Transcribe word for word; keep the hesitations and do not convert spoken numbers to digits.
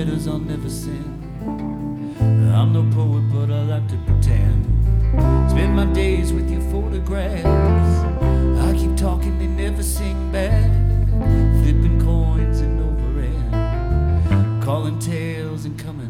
letters I'll never send. I'm no poet, but I like to pretend. Spend my days with your photographs. I keep talking, they never sing back. Flipping coins and over and calling tales and coming